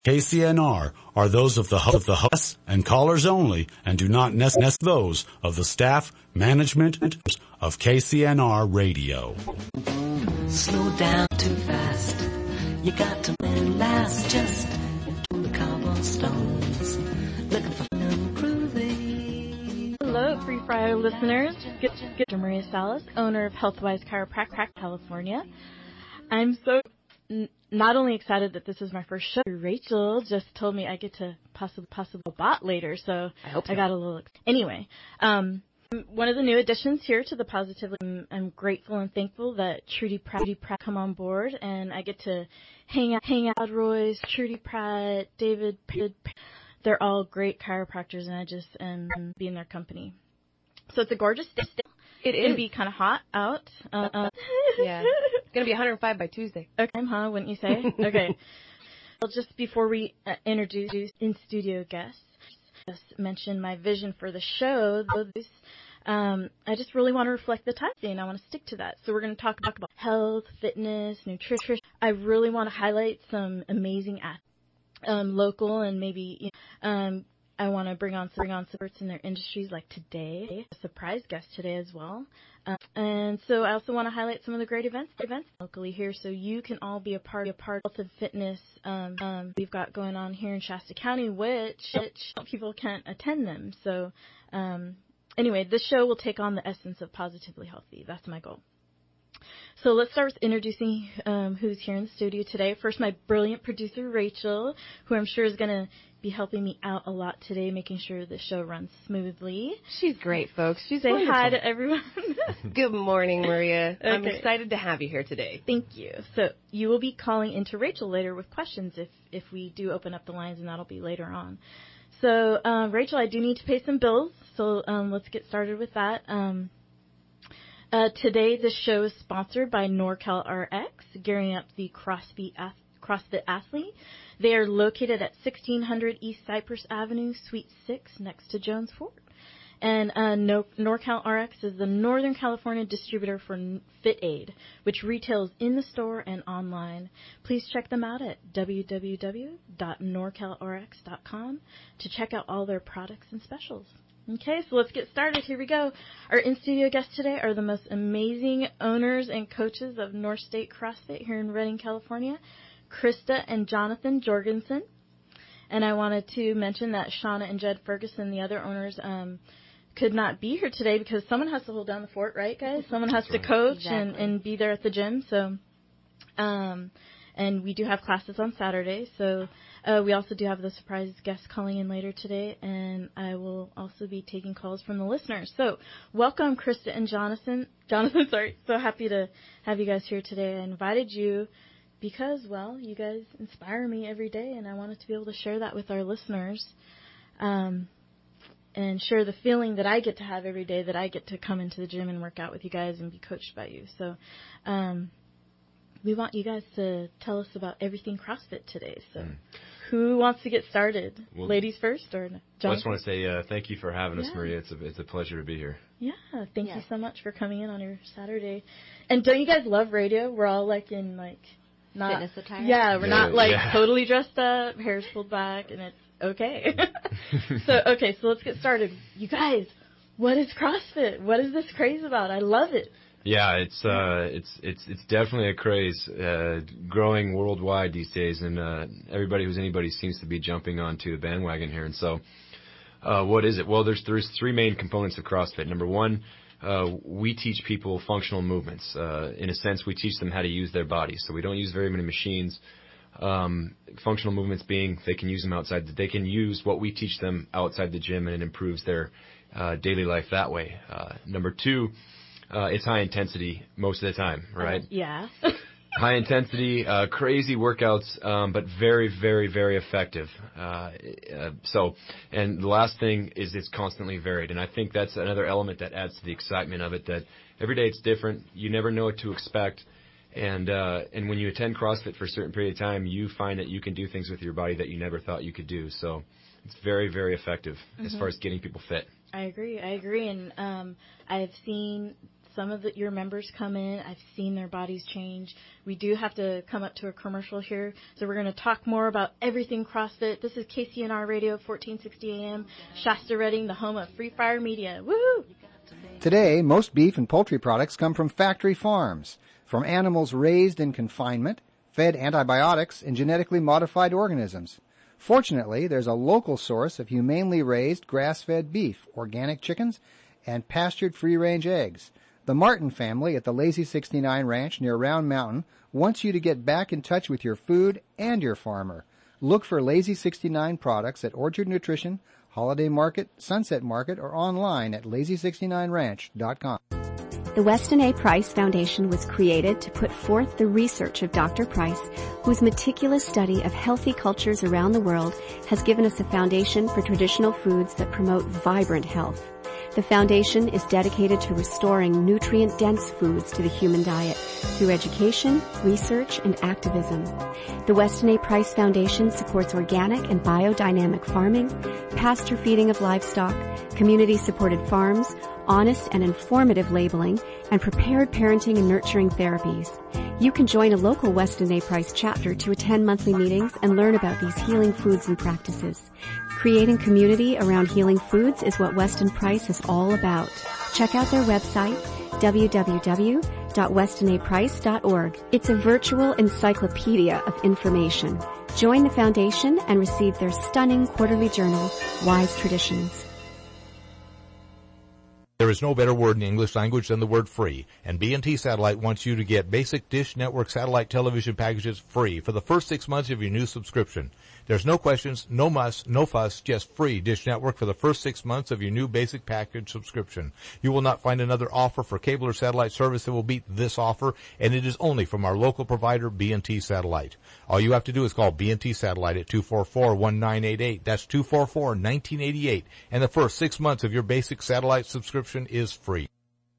KCNR are those of the hosts and callers only and do not nest those of the staff, management of KCNR Radio. Slow down too fast. You got to last just on the cobblestones. Looking for improving. Hello, Free Friday listeners. Get Maria Salas, owner of Healthwise Chiropractic, California. I'm so not only excited that this is my first show. Rachel just told me I get to possibly bot later, so I hope so. I got a little. Anyway, one of the new additions here to the Positively. I'm grateful and thankful that Trudy Pratt come on board, and I get to hang out. Royce, Trudy Pratt, David. They're all great chiropractors, and I just am being their company. So it's a gorgeous day. It is. It's going to be kind of hot out. Yeah. It's going to be 105 by Tuesday. Okay, huh? Wouldn't you say? Okay. Well, just before we introduce in-studio guests, just mention my vision for the show. I just really want to reflect the time and I want to stick to that. So we're going to talk about health, fitness, nutrition. I really want to highlight some amazing local and maybe I want to bring on experts in their industries like today, a surprise guest today as well. And so I also want to highlight some of the great events locally here so you can all be a part of health and fitness we've got going on here in Shasta County, which people can't attend them. So anyway, this show will take on the essence of Positively Healthy. That's my goal. So let's start with introducing who's here in the studio today. First, my brilliant producer, Rachel, who I'm sure is going to be helping me out a lot today, making sure the show runs smoothly. She's great, folks. She's Say wonderful. hi to everyone. Good morning, Maria. Okay. I'm excited to have you here today. Thank you. So you will be calling into Rachel later with questions if we do open up the lines, and that'll be later on. So, Rachel, I do need to pay some bills, so let's get started with that. Today, this show is sponsored by NorCal RX, gearing up the CrossFit athlete. They are located at 1600 East Cypress Avenue, Suite 6, next to Jones Ford. And NorCal RX is the Northern California distributor for FitAid, which retails in the store and online. Please check them out at www.norcalrx.com to check out all their products and specials. Okay, so let's get started. Here we go. Our in-studio guests today are the most amazing owners and coaches of North State CrossFit here in Redding, California, Krista and Jonathan Jorgensen. And I wanted to mention that Shauna and Jed Ferguson, the other owners, could not be here today because someone has to hold down the fort, right, guys? Someone has to coach and be there at the gym. So, and we do have classes on Saturday. So we also do have the surprise guest calling in later today, and I will also be taking calls from the listeners. So welcome, Krista and Jonathan. Sorry. So happy to have you guys here today. I invited you because, well, you guys inspire me every day, and I wanted to be able to share that with our listeners and share the feeling that I get to have every day, that I get to come into the gym and work out with you guys and be coached by you. So we want you guys to tell us about everything CrossFit today. So who wants to get started? Well, ladies first, or Jonathan? I just want to say thank you for having us, Maria. It's a pleasure to be here. Yeah, thank you so much for coming in on your Saturday. And don't you guys love radio? We're all like in like not fitness attire. Yeah, we're not like totally dressed up, hair's pulled back, and it's okay. So let's get started. You guys, what is CrossFit? What is this craze about? I love it. Yeah, it's definitely a craze, growing worldwide these days, and everybody who's anybody seems to be jumping onto the bandwagon here. And so, what is it? Well, there's three main components of CrossFit. Number one, we teach people functional movements. In a sense, we teach them how to use their bodies. So we don't use very many machines. Functional movements being they can use them outside. They can use what we teach them outside the gym, and it improves their daily life that way. Number two, it's high intensity most of the time, right? Yeah. High intensity, crazy workouts, but very, very, very effective. And the last thing is it's constantly varied. And I think that's another element that adds to the excitement of it, that every day it's different. You never know what to expect. And when you attend CrossFit for a certain period of time, you find that you can do things with your body that you never thought you could do. So it's very, very effective as far as getting people fit. I agree. And I've seen some of your members come in. I've seen their bodies change. We do have to come up to a commercial here, so we're going to talk more about everything CrossFit. This is KCNR Radio, 1460 AM, Shasta Redding, the home of Free Fire Media. Woohoo! Today, most beef and poultry products come from factory farms, from animals raised in confinement, fed antibiotics, and genetically modified organisms. Fortunately, there's a local source of humanely raised grass-fed beef, organic chickens, and pastured free-range eggs. The Martin family at the Lazy 69 Ranch near Round Mountain wants you to get back in touch with your food and your farmer. Look for Lazy 69 products at Orchard Nutrition, Holiday Market, Sunset Market, or online at lazy69ranch.com. The Weston A. Price Foundation was created to put forth the research of Dr. Price, whose meticulous study of healthy cultures around the world has given us a foundation for traditional foods that promote vibrant health. The foundation is dedicated to restoring nutrient-dense foods to the human diet through education, research, and activism. The Weston A. Price Foundation supports organic and biodynamic farming, pasture feeding of livestock, community-supported farms, honest and informative labeling, and prepared parenting and nurturing therapies. You can join a local Weston A. Price chapter to attend monthly meetings and learn about these healing foods and practices. Creating community around healing foods is what Weston Price is all about. Check out their website, www.westonaprice.org. It's a virtual encyclopedia of information. Join the foundation and receive their stunning quarterly journal, Wise Traditions. There is no better word in the English language than the word free, and B&T Satellite wants you to get basic Dish Network satellite television packages free for the first 6 months of your new subscription. There's no questions, no muss, no fuss, just free Dish Network for the first 6 months of your new basic package subscription. You will not find another offer for cable or satellite service that will beat this offer, and it is only from our local provider, B&T Satellite. All you have to do is call B&T Satellite at 244-1988. That's 244-1988, and the first 6 months of your basic satellite subscription is free.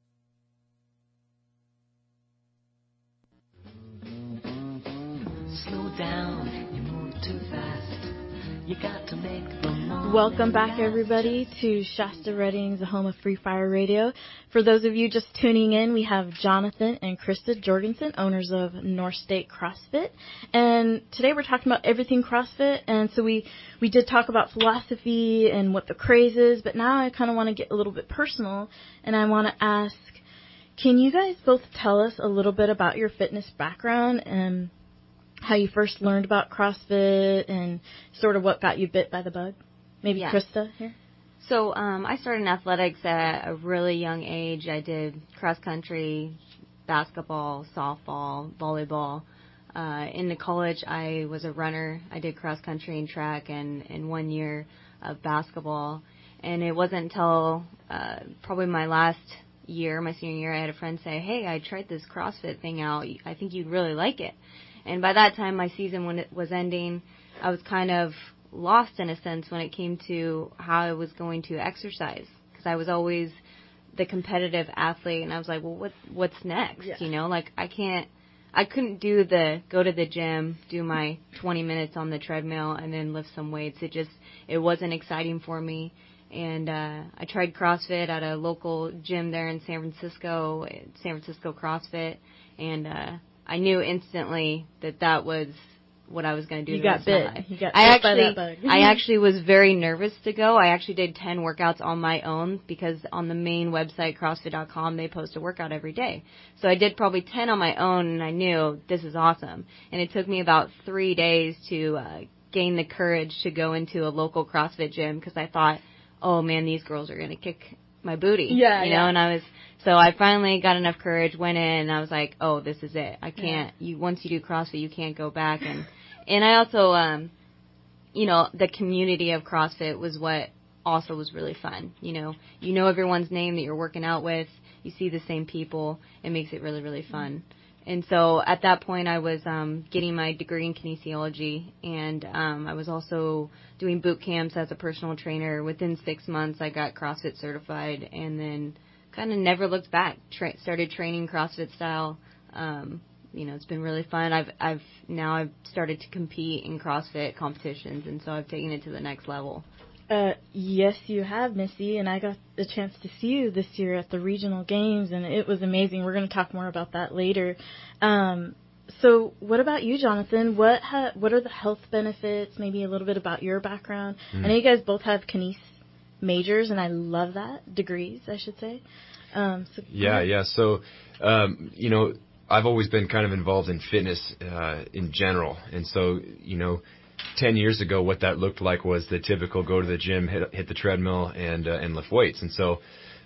Slow down, you move too fast. You got to make the moment. Welcome back, everybody, to Shasta Redding's, the home of Free Fire Radio. For those of you just tuning in, we have Jonathan and Krista Jorgensen, owners of North State CrossFit. And today we're talking about everything CrossFit. And so we did talk about philosophy and what the craze is, but now I kind of want to get a little bit personal, and I want to ask, can you guys both tell us a little bit about your fitness background and how you first learned about CrossFit and sort of what got you bit by the bug? Maybe Yeah. Krista here? So I started in athletics at a really young age. I did cross country, basketball, softball, volleyball. In the college, I was a runner. I did cross country and track and 1 year of basketball. And it wasn't until probably my last year, my senior year, I had a friend say, hey, I tried this CrossFit thing out. I think you'd really like it. And by that time, my season, when it was ending, I was kind of lost in a sense when it came to how I was going to exercise, because I was always the competitive athlete, and I was like, well, what's next? Yeah. You know, like I couldn't do go to the gym, do my 20 minutes on the treadmill, and then lift some weights. It wasn't exciting for me. And I tried CrossFit at a local gym there in San Francisco CrossFit, and I knew instantly that was what I was going to do. You got bit. You got bit by that bug. I actually was very nervous to go. I actually did 10 workouts on my own, because on the main website, CrossFit.com, they post a workout every day. So I did probably 10 on my own, and I knew this is awesome. And it took me about 3 days to gain the courage to go into a local CrossFit gym, because I thought, oh man, these girls are going to kick my booty. Yeah, you know, and so I finally got enough courage, went in, and I was like, oh, this is it. I can't, once you do CrossFit, you can't go back. And I also, the community of CrossFit was what also was really fun. You know everyone's name that you're working out with. You see the same people. It makes it really, really fun. And so at that point, I was getting my degree in kinesiology, and I was also doing boot camps as a personal trainer. Within 6 months, I got CrossFit certified, and then kind of never looked back. Started training CrossFit style. It's been really fun. I've started to compete in CrossFit competitions, and so I've taken it to the next level. Yes, you have, Missy, and I got the chance to see you this year at the regional games, and it was amazing. We're going to talk more about that later. So what about you, Jonathan? What are the health benefits, maybe a little bit about your background? I know you guys both have kines majors, and I love that, degrees, I should say. Yeah. So, I've always been kind of involved in fitness in general, and so, 10 years ago, what that looked like was the typical go to the gym, hit the treadmill, and lift weights. And so,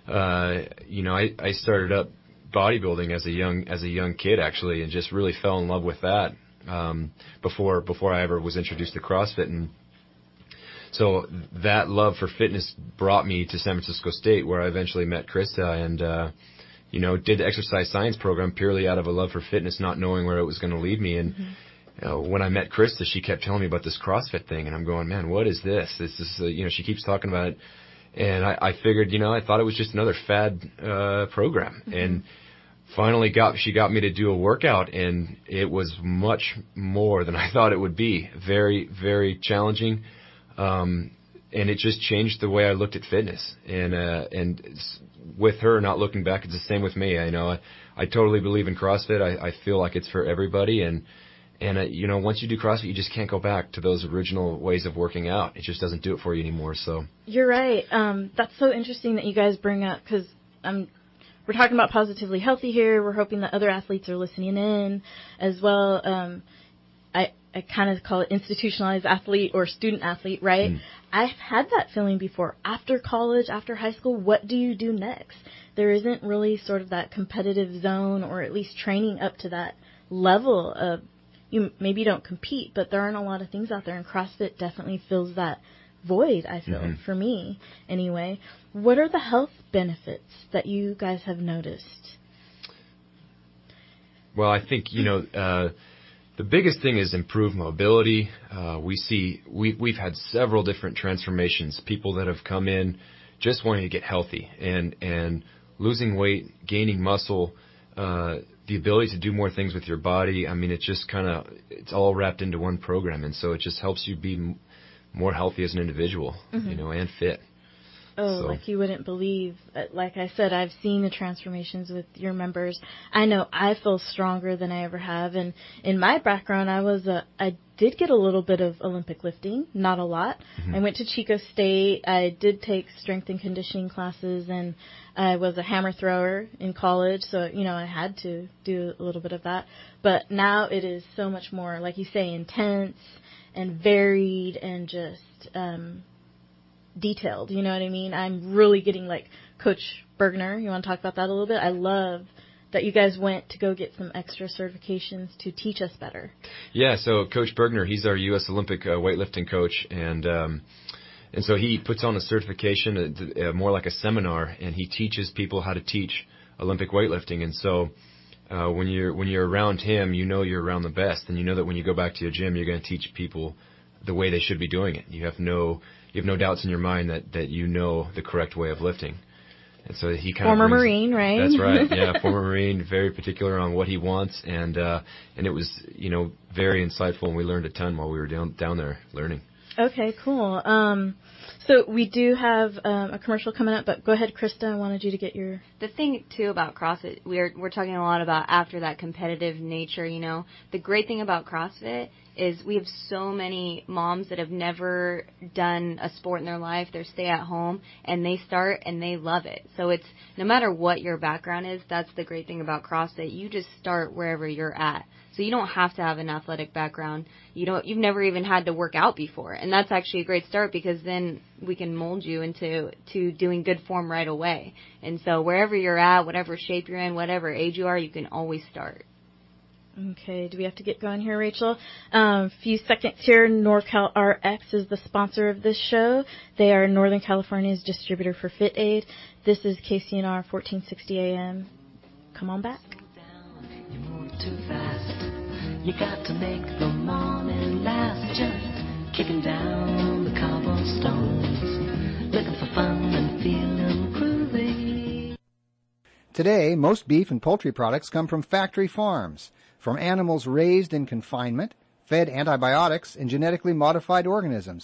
I started up bodybuilding as a young kid actually, and just really fell in love with that before I ever was introduced to CrossFit. And so that love for fitness brought me to San Francisco State, where I eventually met Krista, and did the exercise science program purely out of a love for fitness, not knowing where it was going to lead me. And when I met Krista, she kept telling me about this CrossFit thing, and I'm going, man, what is this? This is, she keeps talking about it, and I figured, I thought it was just another fad program, and finally she got me to do a workout, and it was much more than I thought it would be. Very, very challenging, and it just changed the way I looked at fitness. And with her, not looking back, it's the same with me. I totally believe in CrossFit. I feel like it's for everybody, and once you do CrossFit, you just can't go back to those original ways of working out. It just doesn't do it for you anymore. So you're right. That's so interesting that you guys bring up, because we're talking about Positively Healthy here. We're hoping that other athletes are listening in as well. I kind of call it institutionalized athlete or student athlete, right? I've had that feeling before. After college, after high school, what do you do next? There isn't really sort of that competitive zone, or at least training up to that level of, maybe you don't compete, but there aren't a lot of things out there, and CrossFit definitely fills that void, I feel, for me anyway. What are the health benefits that you guys have noticed? Well, I think, the biggest thing is improved mobility. We've had several different transformations, people that have come in just wanting to get healthy and losing weight, gaining muscle, the ability to do more things with your body. I mean, it's all wrapped into one program. And so it just helps you be more healthy as an individual, and fit. Like you wouldn't believe. Like I said, I've seen the transformations with your members. I know I feel stronger than I ever have. And in my background, I did get a little bit of Olympic lifting, not a lot. I went to Chico State. I did take strength and conditioning classes, and I was a hammer thrower in college. So, I had to do a little bit of that. But now it is so much more, like you say, intense and varied and just detailed, you know what I mean? I'm really getting like Coach Bergner. You want to talk about that a little bit? I love that you guys went to go get some extra certifications to teach us better. Yeah, so Coach Bergner, he's our U.S. Olympic weightlifting coach, and so he puts on a certification, more like a seminar, and he teaches people how to teach Olympic weightlifting. And so when you're around him, you're around the best, and you know that when you go back to your gym, you're going to teach people the way they should be doing it. You have no doubts in your mind that the correct way of lifting. And so he kind of former Marine, right? That's right. Yeah, former Marine, very particular on what he wants, and it was very insightful, and we learned a ton while we were down there learning. Okay, cool. So we do have a commercial coming up, but go ahead, Krista. I wanted you to get your... The thing, too, about CrossFit, we're talking a lot about after that competitive nature, The great thing about CrossFit is we have so many moms that have never done a sport in their life. They're stay at home, and they start, and they love it. So it's, no matter what your background is, that's the great thing about CrossFit. You just start wherever you're at. So you don't have to have an athletic background. You've never even had to work out before. And that's actually a great start, because then we can mold you into doing good form right away. And so wherever you're at, whatever shape you're in, whatever age you are, you can always start. Okay, do we have to get going here, Rachel? Few seconds here. NorCal RX is the sponsor of this show. They are Northern California's distributor for FitAid. This is KCNR 1460 AM. Come on back. You move too fast. You got to make the morning last. Just kicking down the cobblestones, looking for fun and feeling groovy. Today, most beef and poultry products come from factory farms, from animals raised in confinement, fed antibiotics and genetically modified organisms.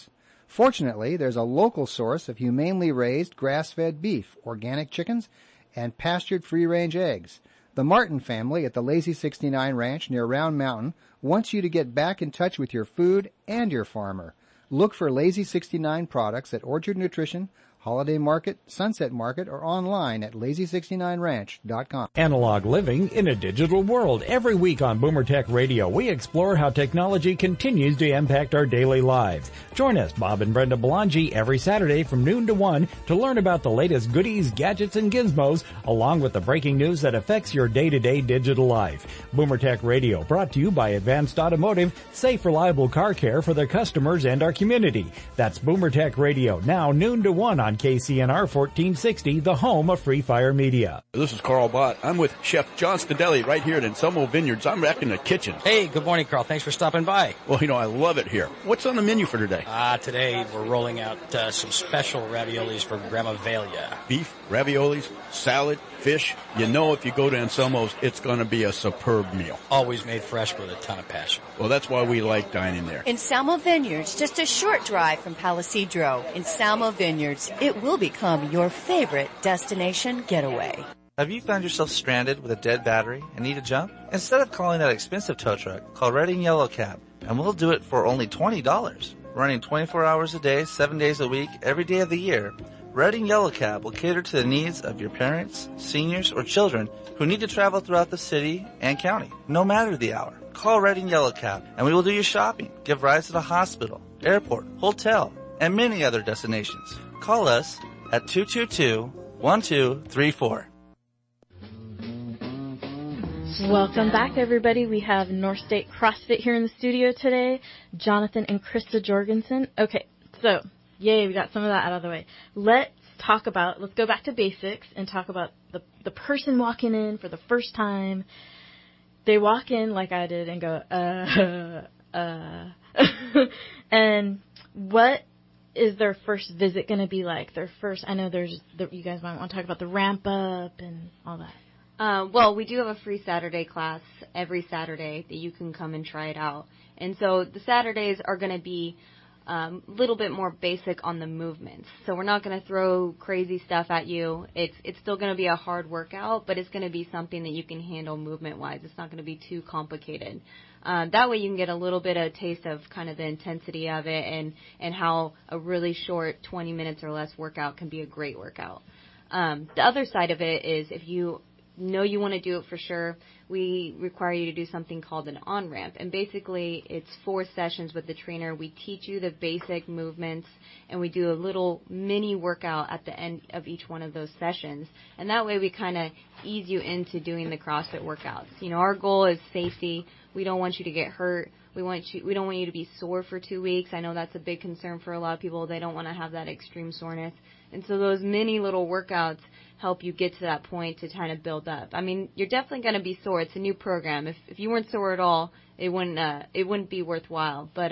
Fortunately, there's a local source of humanely raised grass-fed beef, organic chickens, and pastured free-range eggs. The Martin family at the Lazy 69 Ranch near Round Mountain wants you to get back in touch with your food and your farmer. Look for Lazy 69 products at Orchard Nutrition, Holiday Market, Sunset Market, or online at lazy69ranch.com. Analog living in a digital world. Every week on Boomer Tech Radio, we explore how technology continues to impact our daily lives. Join us, Bob and Brenda Belangi, every Saturday from noon to 1 to learn about the latest goodies, gadgets, and gizmos, along with the breaking news that affects your day-to-day digital life. Boomer Tech Radio, brought to you by Advanced Automotive, safe, reliable car care for their customers and our community. That's Boomer Tech Radio, now noon to 1 on KCNR 1460, the home of Free Fire Media. This is Carl Bott. I'm with Chef John Stadelli right here at Anselmo Vineyards. I'm back in the kitchen. Hey, good morning, Carl. Thanks for stopping by. Well, I love it here. What's on the menu for today? Today we're rolling out some special raviolis from Grandma Velia. Beef, raviolis, salad, fish. You know if you go to Anselmo's, it's going to be a superb meal. Always made fresh with a ton of passion. Well, that's why we like dining there. Anselmo Vineyards, just a short drive from Palisadro. Anselmo Vineyards, it will become your favorite destination getaway. Have you found yourself stranded with a dead battery and need a jump? Instead of calling that expensive tow truck, call Redding Yellow Cab, and we'll do it for only $20. Running 24 hours a day, 7 days a week, every day of the year, Redding Yellow Cab will cater to the needs of your parents, seniors, or children who need to travel throughout the city and county, no matter the hour. Call Redding Yellow Cab, and we will do your shopping, give rides to the hospital, airport, hotel, and many other destinations. Call us at 222-1234. Welcome back, everybody. We have North State CrossFit here in the studio today. Jonathan and Krista Jorgensen. Okay, so, yay, we got some of that out of the way. Let's go back to basics and talk about the person walking in for the first time. They walk in like I did and go, and what is their first visit going to be like? I know you guys might want to talk about the ramp up and all that. Well, we do have a free Saturday class every Saturday that you can come and try it out. And so the Saturdays are going to be a little bit more basic on the movements. So we're not going to throw crazy stuff at you. It's still going to be a hard workout, but it's going to be something that you can handle movement-wise. It's not going to be too complicated. That way you can get a little bit of a taste of kind of the intensity of it and how a really short 20 minutes or less workout can be a great workout. The other side of it is if you know you want to do it for sure, we require you to do something called an on-ramp. And basically, it's 4 sessions with the trainer. We teach you the basic movements, and we do a little mini workout at the end of each one of those sessions. And that way we kind of ease you into doing the CrossFit workouts. You know, our goal is safety. We don't want you to get hurt. We don't want you to be sore for 2 weeks. I know that's a big concern for a lot of people. They don't want to have that extreme soreness. And so those mini little workouts help you get to that point to kind of build up. I mean, you're definitely going to be sore. It's a new program. If you weren't sore at all, it wouldn't be worthwhile. But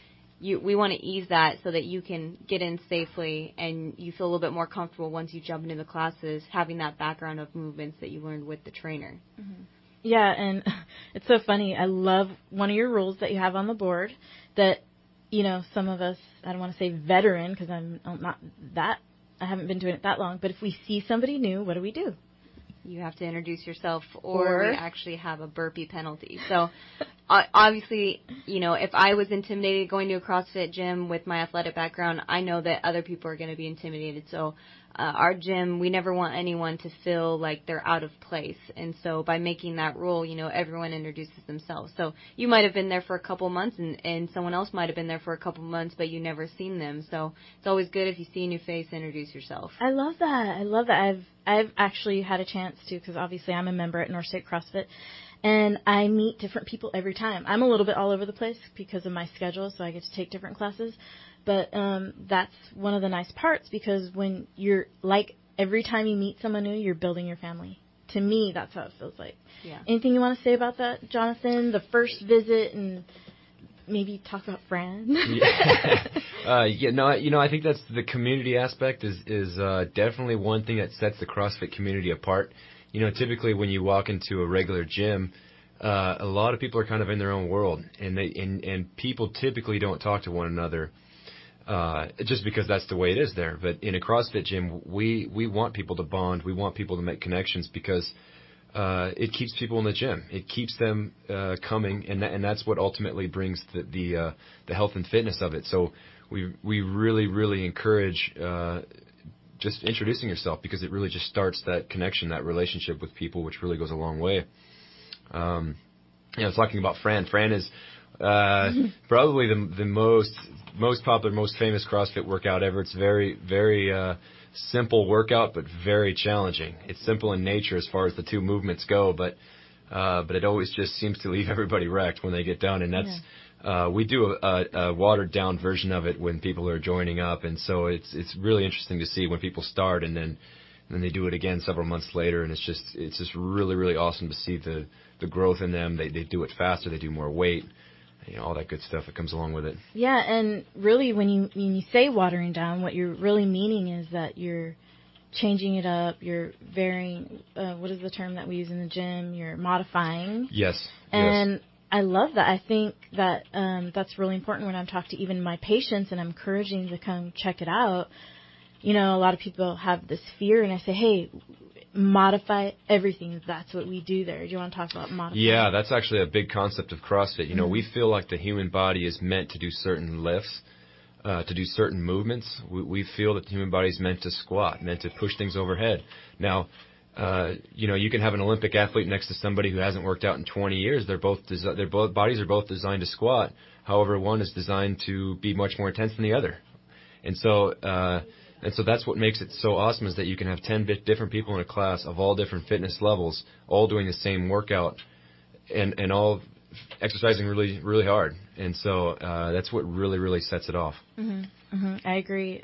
we want to ease that so that you can get in safely and you feel a little bit more comfortable once you jump into the classes, having that background of movements that you learned with the trainer. Mm-hmm. Yeah, and it's so funny. I love one of your rules that you have on the board that, you know, some of us, I don't want to say veteran because I'm not that, I haven't been doing it that long, but if we see somebody new, what do we do? You have to introduce yourself or we actually have a burpee penalty. So obviously, you know, if I was intimidated going to a CrossFit gym with my athletic background, I know that other people are going to be intimidated. So our gym, we never want anyone to feel like they're out of place. And so by making that rule, you know, everyone introduces themselves. So you might have been there for a couple months and someone else might have been there for a couple months, but you never seen them. So it's always good if you see a new face, introduce yourself. I love that. I've actually had a chance to, because obviously I'm a member at North State CrossFit, and I meet different people every time. I'm a little bit all over the place because of my schedule, so I get to take different classes. But that's one of the nice parts, because when you're, like, every time you meet someone new, you're building your family. To me, that's how it feels like. Yeah. Anything you want to say about that, Jonathan? The first visit, and maybe talk about Fran? I think that's the community aspect is definitely one thing that sets the CrossFit community apart. You know, typically when you walk into a regular gym, a lot of people are kind of in their own world, and people typically don't talk to one another. just because that's the way it is there. But in a CrossFit gym, we want people to bond. We want people to make connections because it keeps people in the gym. It keeps them coming, and that's what ultimately brings the health and fitness of it. So we really, really encourage just introducing yourself, because it really just starts that connection, that relationship with people, which really goes a long way. Talking about Fran. Fran is probably the most popular, most famous CrossFit workout ever. It's very, very simple workout, but very challenging. It's simple in nature as far as the two movements go, but it always just seems to leave everybody wrecked when they get done. And that's we do a watered down version of it when people are joining up, and so it's really interesting to see when people start and then they do it again several months later, and it's just really, really awesome to see the growth in them. They do it faster, they do more weight, all that good stuff that comes along with it. Yeah, and really when you say watering down, what you're really meaning is that you're changing it up, you're varying, what is the term that we use in the gym? You're modifying. Yes. And yes. I love that. I think that that's really important when I'm talking to even my patients and I'm encouraging them to come check it out. A lot of people have this fear, and I say, hey, modify everything. That's what we do there. Do you want to talk about modifying? Yeah, that's actually a big concept of CrossFit. We feel like the human body is meant to do certain lifts, to do certain movements. We feel that the human body is meant to squat, meant to push things overhead. Now, you can have an Olympic athlete next to somebody who hasn't worked out in 20 years. Their bodies are both designed to squat. However, one is designed to be much more intense than the other. And so that's what makes it so awesome, is that you can have 10 different people in a class of all different fitness levels, all doing the same workout and all exercising really, really hard. And so that's what really, really sets it off. Mm-hmm. Mm-hmm. I agree.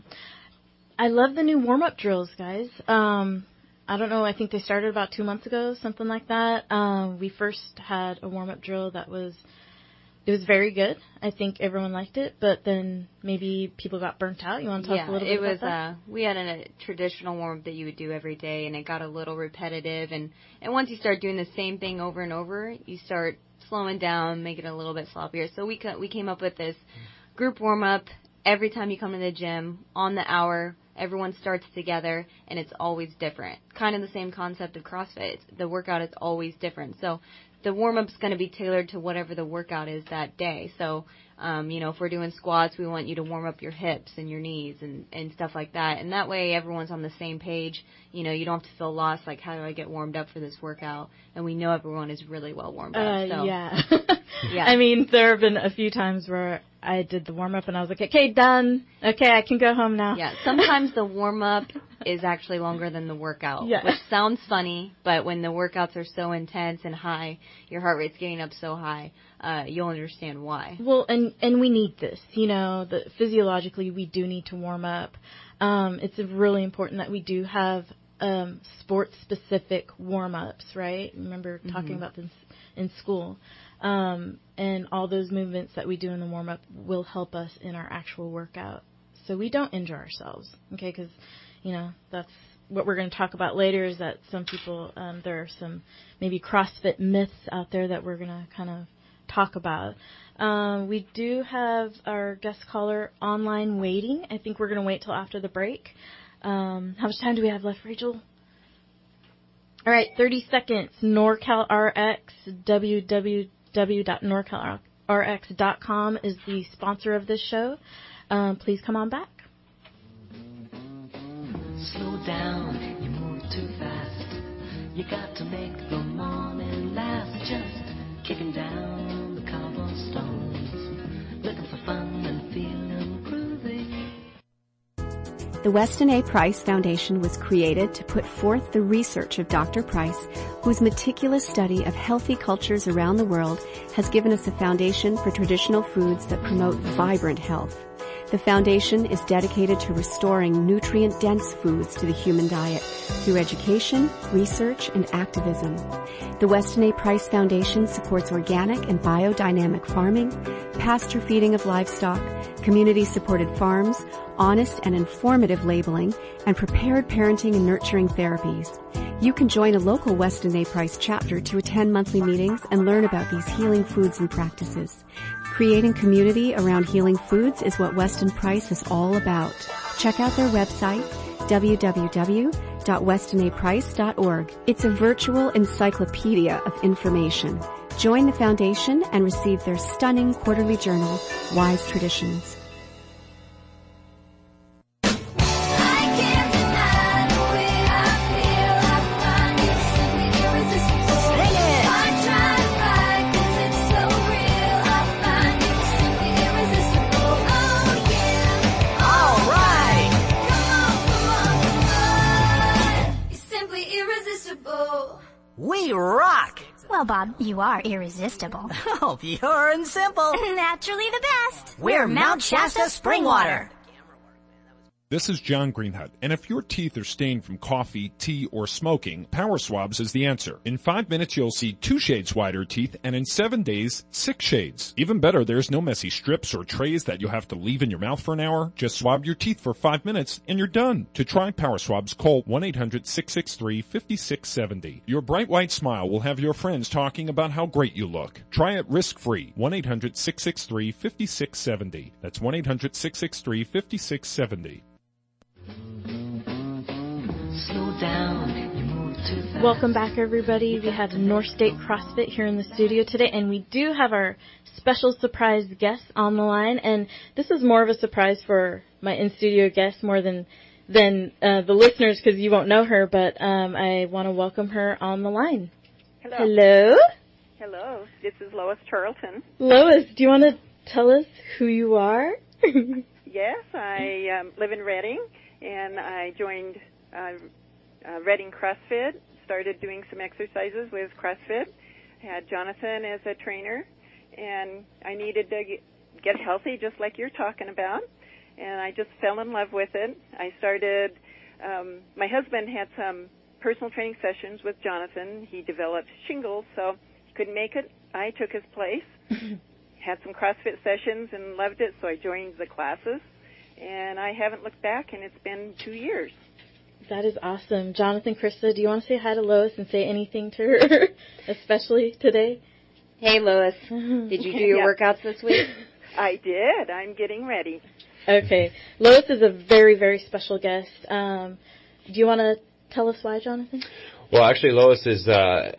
I love the new warm-up drills, guys. I don't know, I think they started about 2 months ago, something like that. We first had a warm-up drill that was very good. I think everyone liked it, but then maybe people got burnt out. You want to talk a little bit about that? We had a traditional warm-up that you would do every day, and it got a little repetitive. And once you start doing the same thing over and over, you start slowing down, making it a little bit sloppier. So we came up with this group warm-up. Every time you come to the gym, on the hour, everyone starts together, and it's always different. Kind of the same concept of CrossFit. The workout is always different. So the warm-up's going to be tailored to whatever the workout is that day. So, if we're doing squats, we want you to warm up your hips and your knees and stuff like that. And that way everyone's on the same page. You don't have to feel lost, like, how do I get warmed up for this workout? And we know everyone is really well warmed up. So. Yeah. Yeah. I mean, there have been a few times where I did the warm-up and I was like, okay, done. Okay, I can go home now. Yeah, sometimes the warm-up is actually longer than the workout, which sounds funny, but when the workouts are so intense and high, your heart rate's getting up so high, you'll understand why. Well, and we need this. Physiologically, we do need to warm up. It's really important that we do have sports-specific warm-ups, right? Remember talking about this in school. And all those movements that we do in the warm-up will help us in our actual workout, so we don't injure ourselves, okay? Because, that's what we're going to talk about later, is that some people, there are some maybe CrossFit myths out there that we're going to kind of talk about. We do have our guest caller online waiting. I think we're going to wait till after the break. How much time do we have left, Rachel? All right, 30 seconds. NorCalRx, www.norcalrx.com is the sponsor of this show. Please come on back. Slow down, you move too fast. You got to make the morning last. Just kicking down the cobblestones, looking for fun and feeling groovy. The Weston A. Price Foundation was created to put forth the research of Dr. Price, whose meticulous study of healthy cultures around the world has given us a foundation for traditional foods that promote vibrant health. The foundation is dedicated to restoring nutrient-dense foods to the human diet through education, research, and activism. The Weston A. Price Foundation supports organic and biodynamic farming, pasture feeding of livestock, community-supported farms, honest and informative labeling, and prepared parenting and nurturing therapies. You can join a local Weston A. Price chapter to attend monthly meetings and learn about these healing foods and practices. Creating community around healing foods is what Weston Price is all about. Check out their website, www.westonaprice.org. It's a virtual encyclopedia of information. Join the foundation and receive their stunning quarterly journal, Wise Traditions. We rock! Well, Bob, you are irresistible. Oh, pure and simple. Naturally the best. We're Mount Shasta Spring Water. This is John Greenhut, and if your teeth are stained from coffee, tea, or smoking, Power Swabs is the answer. In 5 minutes, you'll see 2 shades whiter teeth, and in 7 days, 6 shades. Even better, there's no messy strips or trays that you'll have to leave in your mouth for an hour. Just swab your teeth for 5 minutes, and you're done. To try Power Swabs, call 1-800-663-5670. Your bright white smile will have your friends talking about how great you look. Try it risk-free. 1-800-663-5670. That's 1-800-663-5670. Slow down, you move too fast. Welcome back, everybody. We have North State CrossFit here in the studio today, and we do have our special surprise guest on the line. And this is more of a surprise for my in-studio guest more than the listeners, because you won't know her. But I want to welcome her on the line. Hello. Hello. Hello. This is Lois Charlton. Lois, do you want to tell us who you are? Yes, I live in Reading, and I joined Reading CrossFit, started doing some exercises with CrossFit, had Jonathan as a trainer, and I needed to get healthy just like you're talking about, and I just fell in love with it. I started, my husband had some personal training sessions with Jonathan. He developed shingles, so he couldn't make it. I took his place. Had some CrossFit sessions and loved it, so I joined the classes, and I haven't looked back, and it's been 2 years. That is awesome. Jonathan, Krista, do you want to say hi to Lois and say anything to her, especially today? Hey, Lois. Did you do your workouts this week? I did. I'm getting ready. Okay. Lois is a very, very special guest. Do you want to tell us why, Jonathan? Well, actually, Lois is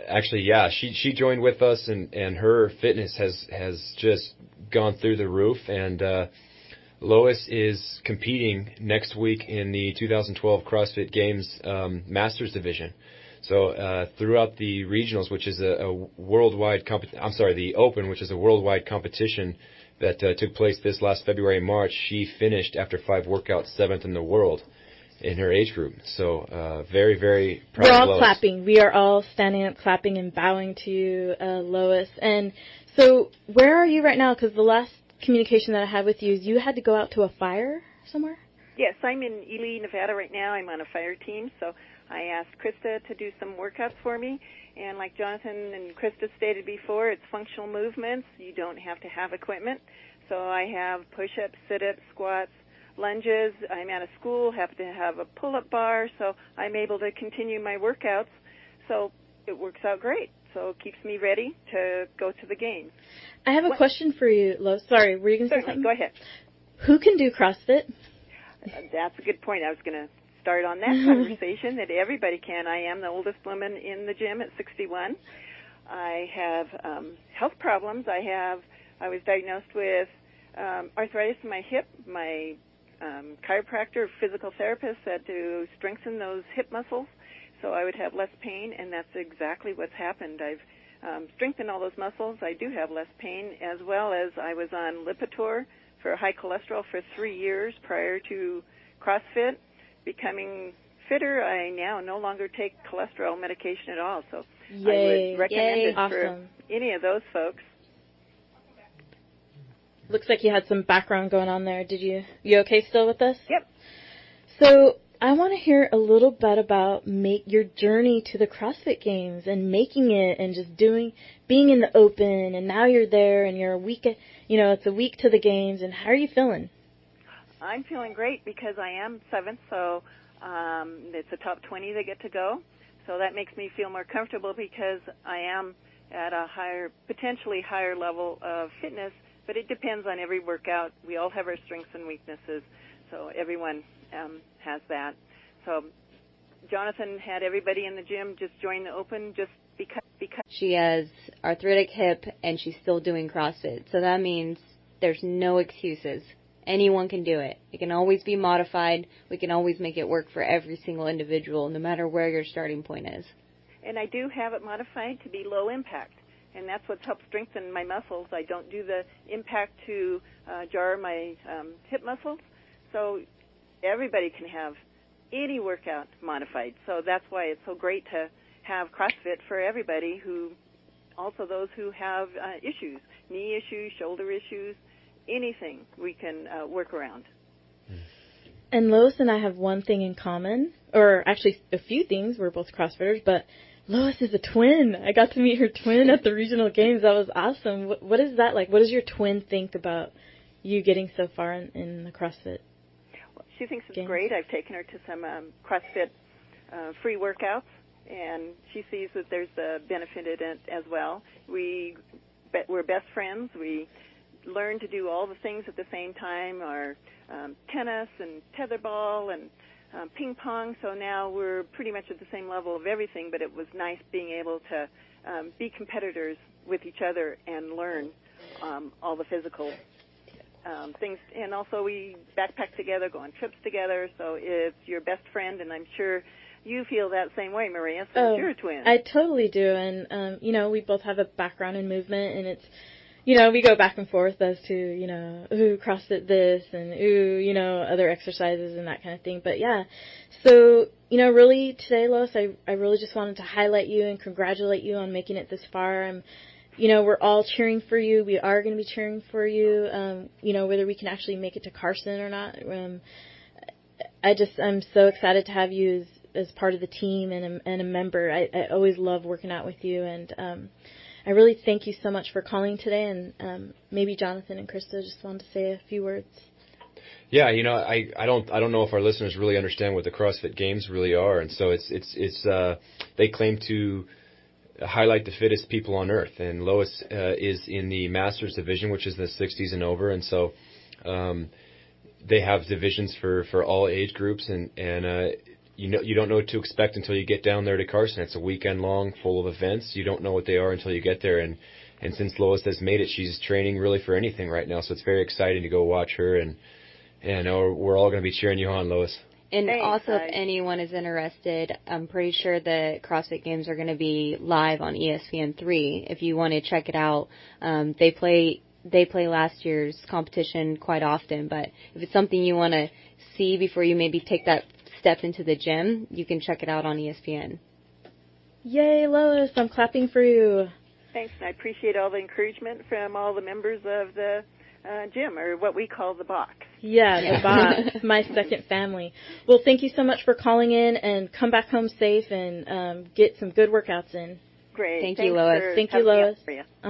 she joined with us, and her fitness has just gone through the roof. And Lois is competing next week in the 2012 CrossFit Games Masters Division. So throughout the regionals, which is a worldwide the Open, which is a worldwide competition that took place this last February and March, she finished after 5 workouts 7th in the world in her age group. So very, very proud of Lois. We're all clapping. We are all standing up, clapping, and bowing to you, Lois. And so where are you right now? Because the last communication that I had with you is you had to go out to a fire somewhere? Yes, I'm in Ely, Nevada right now. I'm on a fire team, so I asked Krista to do some workouts for me. And like Jonathan and Krista stated before, it's functional movements. You don't have to have equipment. So I have push-ups, sit-ups, squats, lunges. I'm at a school, have to have a pull-up bar, so I'm able to continue my workouts. So it works out great. So it keeps me ready to go to the games. I have a question for you, Lois. Sorry, were you going to say something? Go ahead. Who can do CrossFit? That's a good point. I was going to start on that conversation that everybody can. I am the oldest woman in the gym at 61. I have health problems. I was diagnosed with arthritis in my hip. My chiropractor, physical therapist said to strengthen those hip muscles so I would have less pain, and that's exactly what's happened. I've strengthened all those muscles. I do have less pain, as well as I was on Lipitor for high cholesterol for 3 years prior to CrossFit. Becoming fitter, I now no longer take cholesterol medication at all, so I would recommend it for any of those folks. Looks like you had some background going on there. You okay still with us? Yep. So I want to hear a little bit about your journey to the CrossFit Games and making it and just being in the Open, and now you're there and you're a week, it's a week to the Games, and how are you feeling? I'm feeling great because I am 7th, so it's a top 20 that get to go. So that makes me feel more comfortable because I am at a potentially higher level of fitness but it depends on every workout. We all have our strengths and weaknesses, so everyone has that. So Jonathan had everybody in the gym just join the Open just because. She has arthritic hip, and she's still doing CrossFit. So that means there's no excuses. Anyone can do it. It can always be modified. We can always make it work for every single individual, no matter where your starting point is. And I do have it modified to be low impact, and that's what's helped strengthen my muscles. I don't do the impact to jar my hip muscles, so everybody can have any workout modified. So that's why it's so great to have CrossFit for everybody, who also those who have issues, knee issues, shoulder issues, anything we can work around. And Lois and I have one thing in common, or actually a few things. We're both CrossFitters, but Lois is a twin. I got to meet her twin at the regional games. That was awesome. What is that like? What does your twin think about you getting so far in the CrossFit? Well, she thinks it's games? great. I've taken her to some CrossFit free workouts, and she sees that there's a benefit in it as well. We're best friends. We learn to do all the things at the same time, our tennis and tetherball and ping pong. So now we're pretty much at the same level of everything, but it was nice being able to be competitors with each other and learn all the physical things. And also we backpack together, go on trips together, so it's your best friend, and I'm sure you feel that same way, Maria, since you're a twin. I totally do, and we both have a background in movement, and it's, we go back and forth as to, ooh, CrossFit this and ooh, other exercises and that kind of thing. But yeah, so, really today, Lois, I really just wanted to highlight you and congratulate you on making it this far. We're all cheering for you. We are going to be cheering for you, whether we can actually make it to Carson or not. I'm so excited to have you as part of the team and a member. I always love working out with you, and I really thank you so much for calling today, and maybe Jonathan and Krista just wanted to say a few words. Yeah, I don't know if our listeners really understand what the CrossFit Games really are, and so it's they claim to highlight the fittest people on earth, and Lois is in the Masters division, which is the 60s and over, and so they have divisions for all age groups, and you don't know what to expect until you get down there to Carson. It's a weekend long, full of events. You don't know what they are until you get there. And since Lois has made it, she's training really for anything right now. So it's very exciting to go watch her. And we're all going to be cheering you on, Lois. And also, if anyone is interested, I'm pretty sure the CrossFit Games are going to be live on ESPN3. If you want to check it out, they play last year's competition quite often. But if it's something you want to see before you maybe take that step into the gym, you can check it out on ESPN. Yay, Lois, I'm clapping for you. Thanks, and I appreciate all the encouragement from all the members of the gym, or what we call the box. Yeah, the box, my second family. Well, thank you so much for calling in, and come back home safe and get some good workouts in. Great. Thank you, Lois. Thank you, Lois.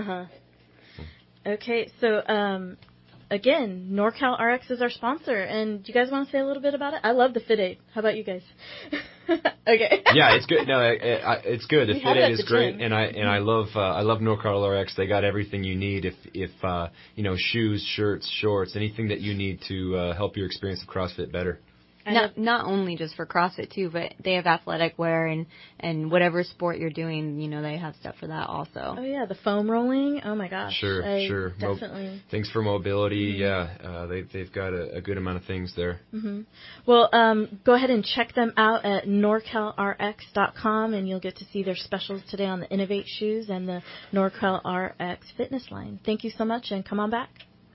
Okay, so again, NorCal RX is our sponsor, and do you guys want to say a little bit about it? I love the Fit Aid. How about you guys? Okay. Yeah, it's good. No, it's good. The Fit Aid is great, and I love NorCal RX. They got everything you need. If shoes, shirts, shorts, anything that you need to help your experience of CrossFit better. Not only just for CrossFit too, but they have athletic wear and whatever sport you're doing, they have stuff for that also. Oh yeah, the foam rolling. Oh my gosh. Sure. Definitely. Things for mobility. Mm-hmm. Yeah, they've got a good amount of things there. Mm-hmm. Well, go ahead and check them out at NorCalRx.com, and you'll get to see their specials today on the Innovate shoes and the NorCal RX fitness line. Thank you so much, and come on back.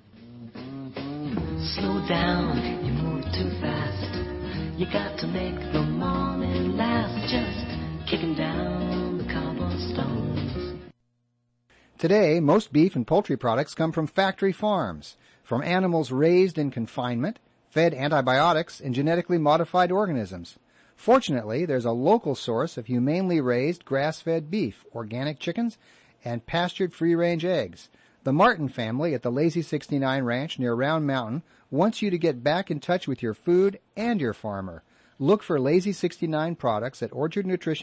Slow down, you move too fast. You got to make the morning last, just kicking down the cobblestones. Today, most beef and poultry products come from factory farms, from animals raised in confinement, fed antibiotics, and genetically modified organisms. Fortunately, there's a local source of humanely raised grass-fed beef, organic chickens, and pastured free-range eggs. The Martin family at the Lazy 69 Ranch near Round Mountain wants you to get back in touch with your food and your farmer. Look for Lazy 69 products at Orchard Nutrition,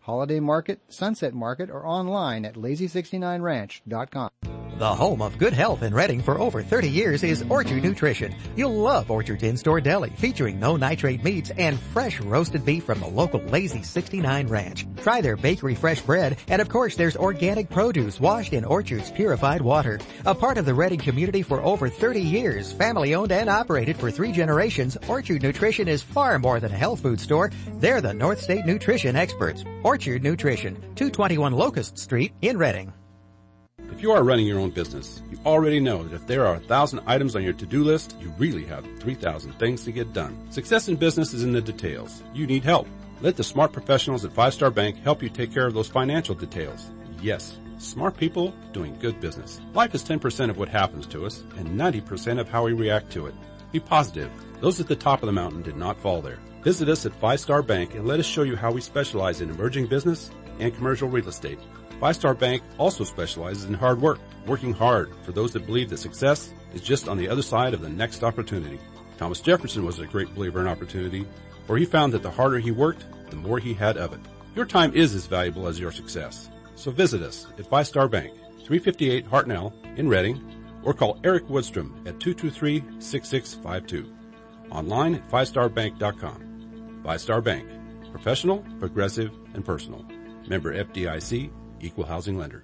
Holiday Market, Sunset Market, or online at lazy69ranch.com. The home of good health in Reading for over 30 years is Orchard Nutrition. You'll love Orchard's in-store deli featuring no nitrate meats and fresh roasted beef from the local Lazy 69 Ranch. Try their bakery fresh bread, and of course there's organic produce washed in Orchard's purified water. A part of the Reading community for over 30 years, family owned and operated for 3 generations, Orchard Nutrition is far more than a health food store. They're the North State Nutrition experts. Orchard Nutrition, 221 Locust Street in Reading. If you are running your own business, you already know that if there are 1,000 items on your to-do list, you really have 3,000 things to get done. Success in business is in the details. You need help. Let the smart professionals at 5 Star Bank help you take care of those financial details. Yes, smart people doing good business. Life is 10% of what happens to us and 90% of how we react to it. Be positive. Those at the top of the mountain did not fall there. Visit us at 5 Star Bank and let us show you how we specialize in emerging business and commercial real estate. 5 Star Bank also specializes in hard work, working hard for those that believe that success is just on the other side of the next opportunity. Thomas Jefferson was a great believer in opportunity, for he found that the harder he worked, the more he had of it. Your time is as valuable as your success. So visit us at 5 Star Bank, 358 Hartnell in Reading, or call Eric Woodstrom at 223-6652. Online at 5starbank.com. 5 Star Bank. Professional, progressive, and personal. Member FDIC, Equal Housing Lender.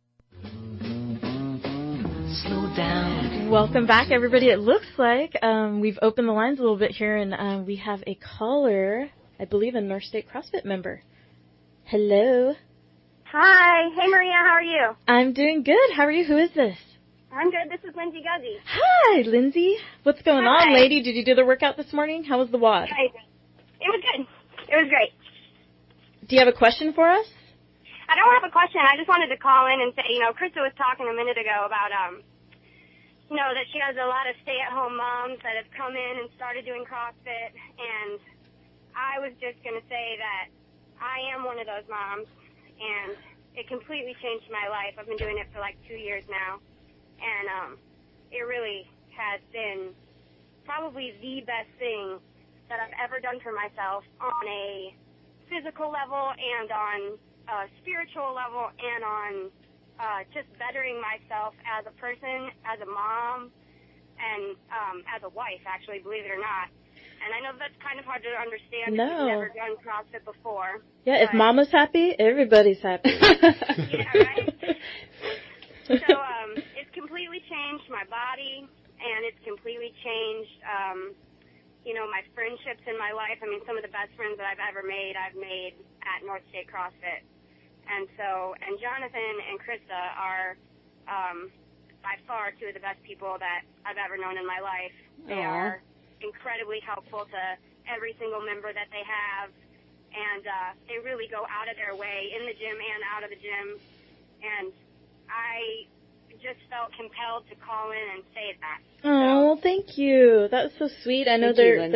Slow down. Welcome back, everybody. It looks like we've opened the lines a little bit here, and we have a caller, I believe a North State CrossFit member. Hello. Hi. Hey, Maria. How are you? I'm doing good. How are you? Who is this? I'm good. This is Lindsay Guzzi. Hi, Lindsay. What's going on, lady? Did you do the workout this morning? How was the WOD? It was good. It was great. Do you have a question for us? I don't have a question. I just wanted to call in and say, Krista was talking a minute ago about, that she has a lot of stay-at-home moms that have come in and started doing CrossFit, and I was just going to say that I am one of those moms, and it completely changed my life. I've been doing it for like 2 years now, and it really has been probably the best thing that I've ever done for myself on a physical level and on a spiritual level and on just bettering myself as a person, as a mom, and as a wife, actually, believe it or not. And I know that's kind of hard to understand if you've never done CrossFit before. Yeah, if Mama's happy, everybody's happy. Yeah, right? So it's completely changed my body, and it's completely changed, my friendships in my life. I mean, some of the best friends that I've ever made, I've made at North State CrossFit. And Jonathan and Krista are by far 2 of the best people that I've ever known in my life. They are incredibly helpful to every single member that they have, and they really go out of their way in the gym and out of the gym. And I just felt compelled to call in and say that. Oh, thank you. That was so sweet. I know they're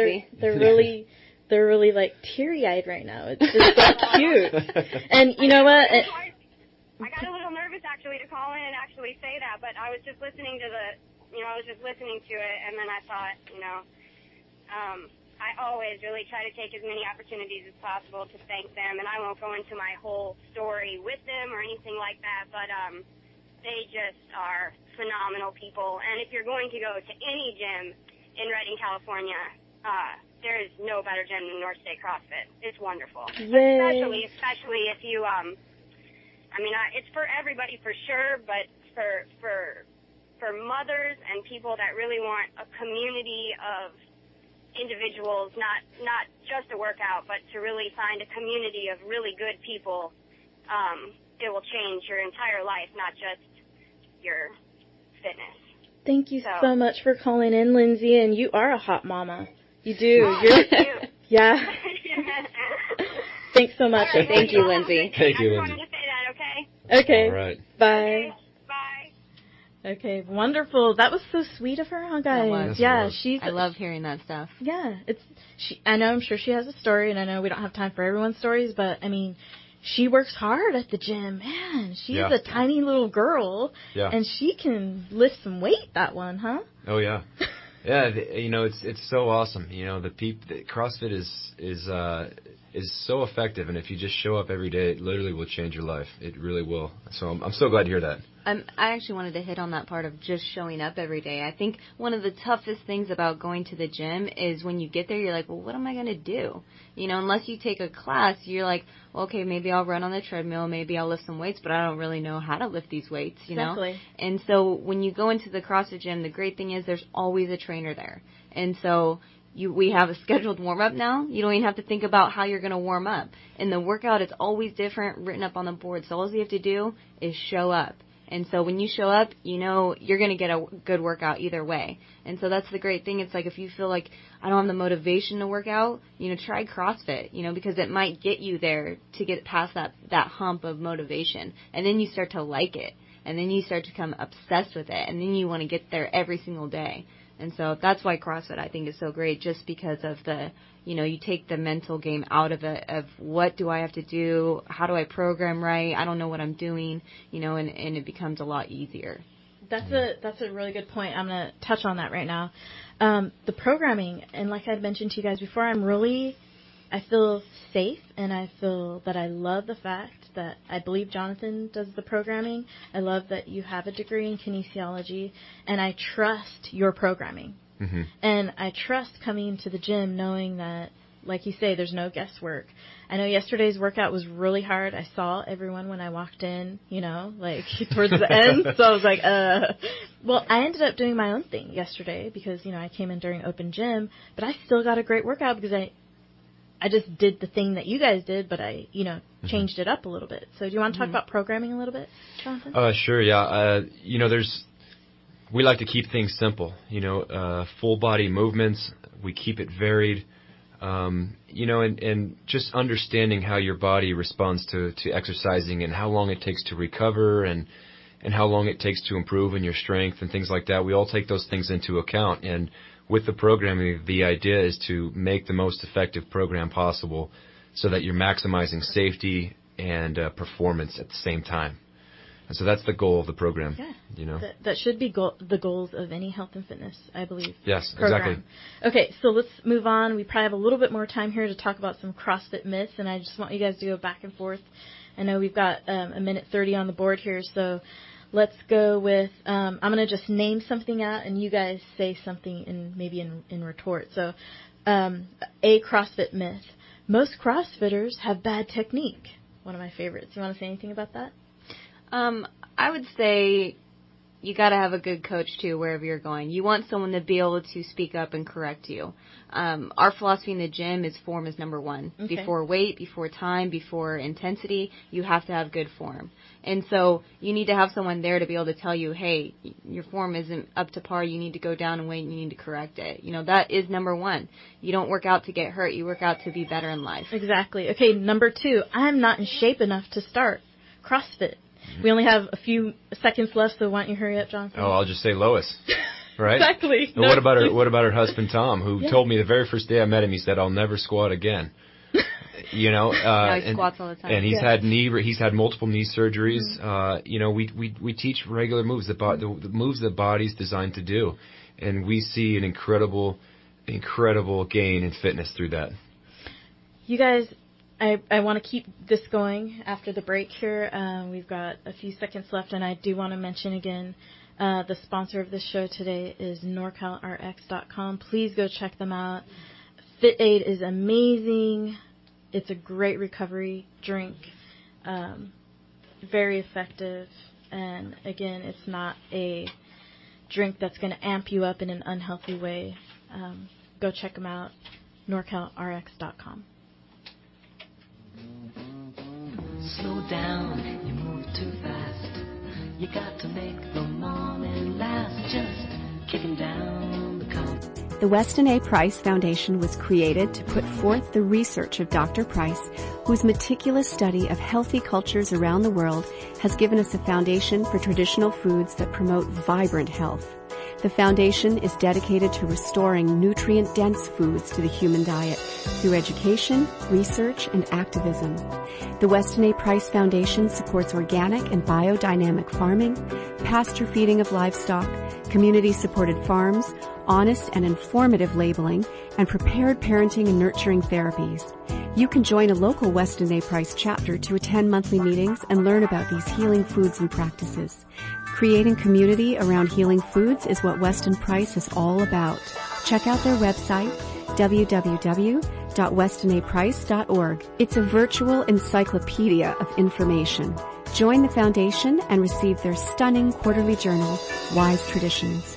really like teary-eyed right now. It's just so cute. And you know what? I got a little nervous actually to call in and actually say that, but I was just listening to it, and then I thought, I always really try to take as many opportunities as possible to thank them, and I won't go into my whole story with them or anything like that, but they just are phenomenal people. And if you're going to go to any gym in Redding, California, there is no better gym than North State CrossFit. It's wonderful. Yay. Especially if you, it's for everybody for sure, but for mothers and people that really want a community of individuals, not just a workout, but to really find a community of really good people, it will change your entire life, not just your fitness. Thank you so much for calling in, Lindsay, and you are a hot mama. You do. Yeah. Thanks so much. Right, Thank you, Lindsay. Thank you, I Lindsay. wanted to say that, okay? Okay. All right. Bye. Bye. Okay, wonderful. That was so sweet of her, huh, guys? Yes, Yeah, I love hearing that stuff. Yeah, I know, I'm sure she has a story, and I know we don't have time for everyone's stories, but I mean, she works hard at the gym. Man, she's a tiny little girl, and she can lift some weight, that one, huh? Oh, yeah. Yeah, it's so awesome. The CrossFit is so effective, and if you just show up every day, it literally will change your life. It really will. So I'm so glad to hear that. I actually wanted to hit on that part of just showing up every day. I think one of the toughest things about going to the gym is when you get there, you're like, well, what am I going to do? Unless you take a class, you're like, well, okay, maybe I'll run on the treadmill, maybe I'll lift some weights, but I don't really know how to lift these weights, Exactly. And so when you go into the CrossFit gym, the great thing is there's always a trainer there. And so we have a scheduled warm-up now. You don't even have to think about how you're going to warm up. And the workout is always different, written up on the board. So all you have to do is show up. And so when you show up, you're going to get a good workout either way. And so that's the great thing. It's like if you feel like I don't have the motivation to work out, try CrossFit, because it might get you there to get past that hump of motivation. And then you start to like it. And then you start to become obsessed with it. And then you want to get there every single day. And so that's why CrossFit, I think, is so great, just because of you take the mental game out of it, of what do I have to do, how do I program right, I don't know what I'm doing, and it becomes a lot easier. That's a really good point. I'm going to touch on that right now. The programming, and like I mentioned to you guys before, I feel safe, and I feel that I love the fact that I believe Jonathan does the programming. I love that you have a degree in kinesiology, and I trust your programming. Mm-hmm. And I trust coming to the gym knowing that, like you say, there's no guesswork. I know yesterday's workout was really hard. I saw everyone when I walked in, towards the end. So I was like, Well, I ended up doing my own thing yesterday because, I came in during open gym, but I still got a great workout because I just did the thing that you guys did, but I, changed it up a little bit. So do you want to talk about programming a little bit, Jonathan? Sure, yeah. We like to keep things simple, full body movements. We keep it varied, and just understanding how your body responds to exercising and how long it takes to recover and how long it takes to improve in your strength and things like that. We all take those things into account. And with the programming, the idea is to make the most effective program possible so that you're maximizing safety and performance at the same time. And so that's the goal of the program. Yeah. That should be the goals of any health and fitness, I believe. Yes, program. Exactly. Okay, so let's move on. We probably have a little bit more time here to talk about some CrossFit myths, and I just want you guys to go back and forth. I know we've got a minute 30 on the board here, so let's go with, I'm going to just name something out, and you guys say something maybe in retort. So, a CrossFit myth. Most CrossFitters have bad technique. One of my favorites. You want to say anything about that? I would say you got to have a good coach, too, wherever you're going. You want someone to be able to speak up and correct you. Our philosophy in the gym is form is number one. Okay. Before weight, before time, before intensity, you have to have good form. And so you need to have someone there to be able to tell you, hey, your form isn't up to par. You need to go down and weight and you need to correct it. That is number one. You don't work out to get hurt. You work out to be better in life. Exactly. Okay, number two, I'm not in shape enough to start CrossFit. We only have a few seconds left, so why don't you hurry up, Jonathan? Oh, I'll just say Lois. Right? Exactly. No. What about her husband Tom, who told me the very first day I met him, he said, "I'll never squat again." He squats all the time. And he's had multiple knee surgeries. Mm-hmm. We teach regular moves, the moves the body's designed to do, and we see an incredible gain in fitness through that. You guys, I want to keep this going after the break here. We've got a few seconds left, and I do want to mention again, the sponsor of this show today is NorCalRx.com. Please go check them out. FitAid is amazing. It's a great recovery drink, very effective, and again, it's not a drink that's going to amp you up in an unhealthy way. Go check them out, NorCalRx.com. Slow down, you move too fast. You got to make the morning last. Just kicking down the column. The Weston A. Price Foundation was created to put forth the research of Dr. Price, whose meticulous study of healthy cultures around the world has given us a foundation for traditional foods that promote vibrant health. The foundation is dedicated to restoring nutrient-dense foods to the human diet through education, research, and activism. The Weston A. Price Foundation supports organic and biodynamic farming, pasture feeding of livestock, community-supported farms, honest and informative labeling, and prepared parenting and nurturing therapies. You can join a local Weston A. Price chapter to attend monthly meetings and learn about these healing foods and practices. Creating community around healing foods is what Weston Price is all about. Check out their website, www.westonaprice.org. It's a virtual encyclopedia of information. Join the foundation and receive their stunning quarterly journal, Wise Traditions.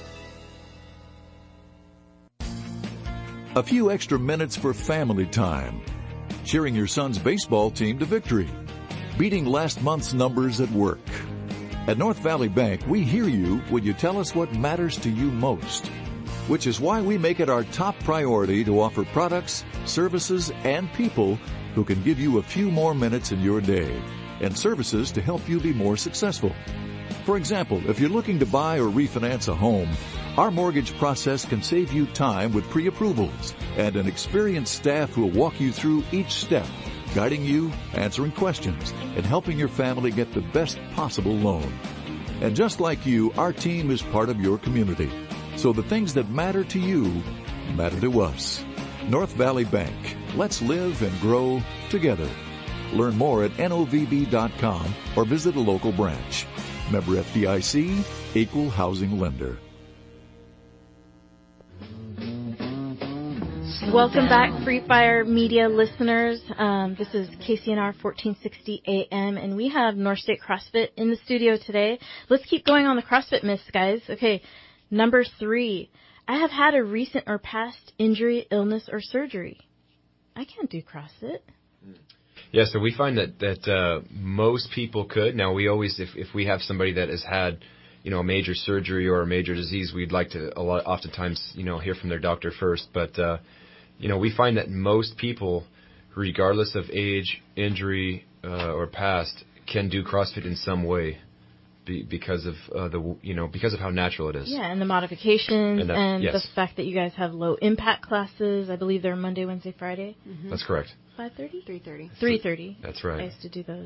A few extra minutes for family time. Cheering your son's baseball team to victory. Beating last month's numbers at work. At North Valley Bank, we hear you when you tell us what matters to you most, which is why we make it our top priority to offer products, services, and people who can give you a few more minutes in your day, and services to help you be more successful. For example, if you're looking to buy or refinance a home, our mortgage process can save you time with pre-approvals and an experienced staff who will walk you through each step, guiding you, answering questions, and helping your family get the best possible loan. And just like you, our team is part of your community. So the things that matter to you matter to us. North Valley Bank. Let's live and grow together. Learn more at novb.com or visit a local branch. Member FDIC, Equal Housing Lender. Welcome back, Free Fire Media listeners. This is KCNR 1460 AM, and we have North State CrossFit in the studio today. Let's keep going on the CrossFit myths, guys. Okay, number 3. I have had a recent or past injury, illness, or surgery. I can't do CrossFit. Yeah, so we find that most people could. Now, we always, if we have somebody that has had, a major surgery or a major disease, we'd like to oftentimes, hear from their doctor first. But, we find that most people, regardless of age, injury, or past, can do CrossFit in some way because of because of how natural it is. Yeah, and the modifications and yes. the fact that you guys have low impact classes. I believe they're Monday, Wednesday, Friday. Mm-hmm. That's correct. 5:30? 3:30. 3:30. That's right. I used to do those.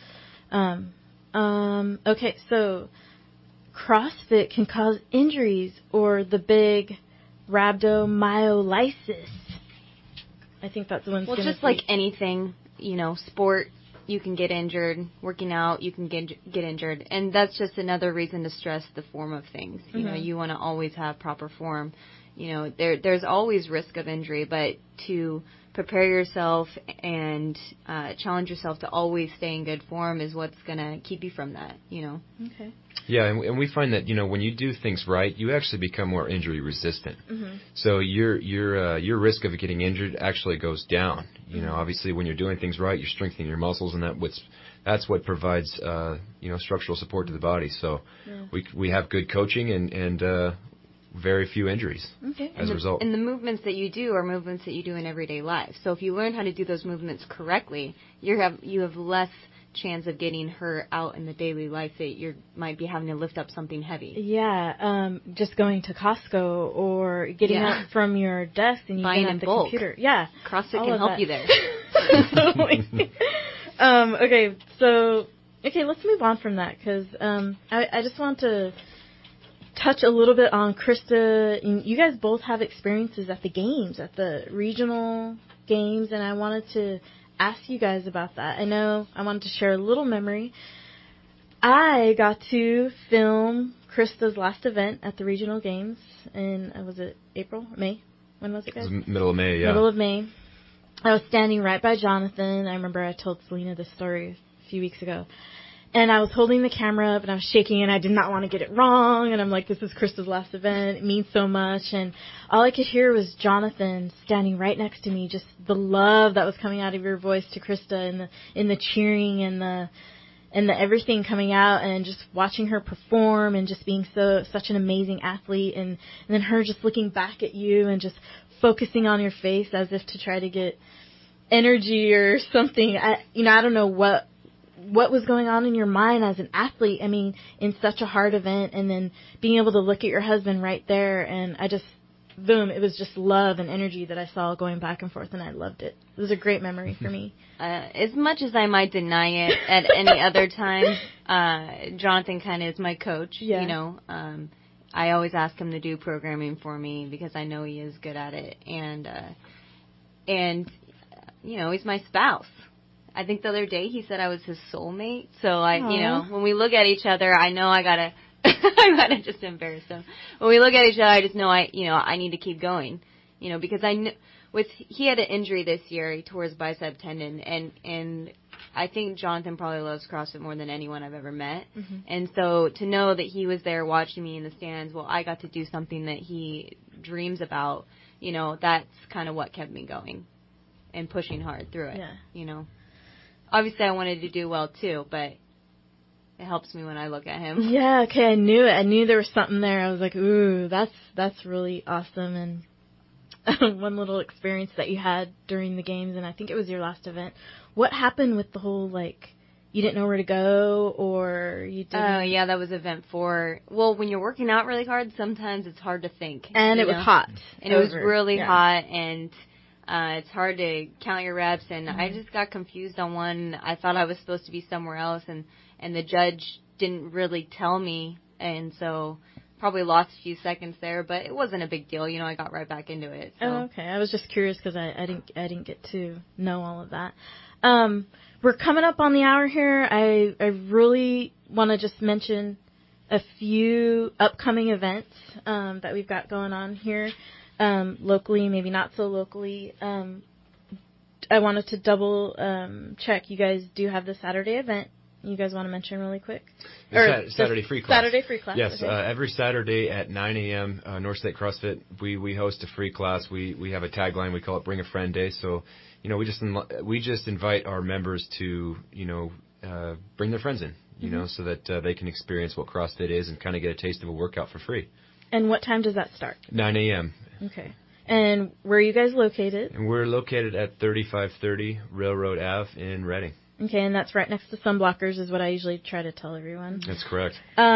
Okay, so CrossFit can cause injuries or the big rhabdomyolysis. I think that's the one. Well, just like anything, sport, you can get injured. Working out, you can get injured. And that's just another reason to stress the form of things. You want to always have proper form. There's always risk of injury, but to prepare yourself and challenge yourself to always stay in good form is what's going to keep you from that, Okay. Yeah, and we find that, when you do things right, you actually become more injury resistant. Mm-hmm. So your risk of getting injured actually goes down. Obviously when you're doing things right, you're strengthening your muscles, and that's what provides, structural support to the body. So we have good coaching and very few injuries as a result. And the movements that you do are movements that you do in everyday life. So if you learn how to do those movements correctly, you have less chance of getting hurt out in the daily life that you might be having to lift up something heavy. Yeah, just going to Costco or getting up from your desk and you buying get in at the bulk. computer. Yeah, CrossFit can help you there. Okay, let's move on from that because I just want to touch a little bit on Krista. You guys both have experiences at the games, at the regional games, and I wanted to ask you guys about that. I wanted to share a little memory. I got to film Krista's last event at the regional games in, was it April? May? When was it, guys? It was middle of May, yeah. Middle of May. I was standing right by Jonathan. I remember I told Selena this story a few weeks ago. And I was holding the camera up and I was shaking and I did not want to get it wrong. And I'm like, this is Krista's last event. It means so much. And all I could hear was Jonathan standing right next to me, just the love that was coming out of your voice to Krista and the cheering and the everything coming out and just watching her perform and just being such an amazing athlete. And then her just looking back at you and just focusing on your face as if to try to get energy or something. I don't know what was going on in your mind as an athlete, I mean, in such a hard event, and then being able to look at your husband right there, and I just, boom, it was just love and energy that I saw going back and forth, and I loved it. It was a great memory for me. As much as I might deny it at any other time, Jonathan kind of is my coach, Yeah. you know. I always ask him to do programming for me because I know he is good at it, and you know, he's my spouse. I think the other day he said I was his soulmate. So you know, when we look at each other, I know I gotta just embarrass him. When we look at each other, I just know I need to keep going. You know, because he had an injury this year. He tore his bicep tendon, and I think Jonathan probably loves CrossFit more than anyone I've ever met. Mm-hmm. And so to know that he was there watching me in the stands, well, I got to do something that he dreams about. You know, that's kind of what kept me going and pushing hard through it. Yeah. You know, obviously I wanted to do well too, but it helps me when I look at him. Yeah, okay, I knew it. I knew there was something there. I was like, ooh, that's really awesome. And one little experience that you had during the games, and I think it was your last event. What happened with the whole, like, you didn't know where to go, or you didn't? Oh, yeah, that was event 4. Well, when you're working out really hard, sometimes it's hard to think. And it was hot. And it was really hot, and it's hard to count your reps, and I just got confused on one. I thought I was supposed to be somewhere else, and the judge didn't really tell me, and so probably lost a few seconds there, but it wasn't a big deal. You know, I got right back into it. So. Oh, okay. I was just curious because I didn't get to know all of that. We're coming up on the hour here. I really want to just mention a few upcoming events that we've got going on here, locally, maybe not so locally. I wanted to double check. You guys do have the Saturday event. You guys want to mention really quick? Saturday free class. Saturday free class. Yes, okay. Every Saturday at 9 a.m. North State CrossFit, we host a free class. We have a tagline. We call it Bring a Friend Day. So, you know, we just invite our members to, you know, bring their friends in, you know, so that they can experience what CrossFit is and kind of get a taste of a workout for free. And what time does that start? 9 a.m. Okay. And where are you guys located? And we're located at 3530 Railroad Ave in Reading. Okay, and that's right next to Sunblockers is what I usually try to tell everyone. That's correct.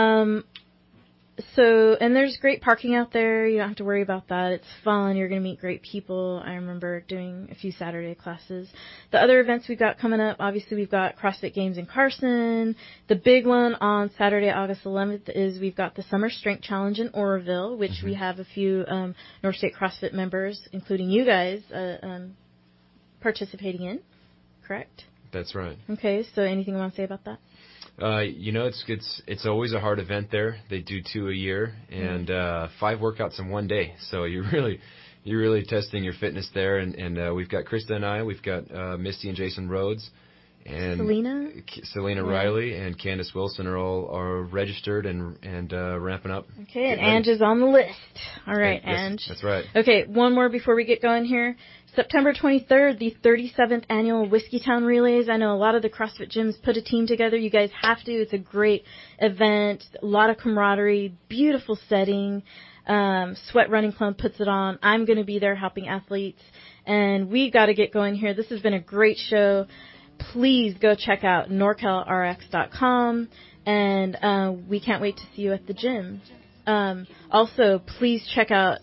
So, and there's great parking out there. You don't have to worry about that. It's fun. You're going to meet great people. I remember doing a few Saturday classes. The other events we've got coming up, obviously we've got CrossFit Games in Carson. The big one on Saturday, August 11th is we've got the Summer Strength Challenge in Oroville, which we have a few North State CrossFit members, including you guys, participating in, correct? That's right. Okay, so anything you want to say about that? You know, it's always a hard event there. They do 2 a year and 5 workouts in one day. So you're really testing your fitness there. And we've got Krista and I, we've got Misty and Jason Rhodes, and Selena Riley and Candace Wilson are registered and ramping up. Okay, and Ange is on the list. All right, Ange. That's right. Okay, one more before we get going here. September 23rd, the 37th annual Whiskeytown Relays. I know a lot of the CrossFit gyms put a team together. You guys have to. It's a great event, a lot of camaraderie, beautiful setting. Sweat Running Club puts it on. I'm going to be there helping athletes, and we got to get going here. This has been a great show. Please go check out NorCalRx.com, and we can't wait to see you at the gym. Also, please check out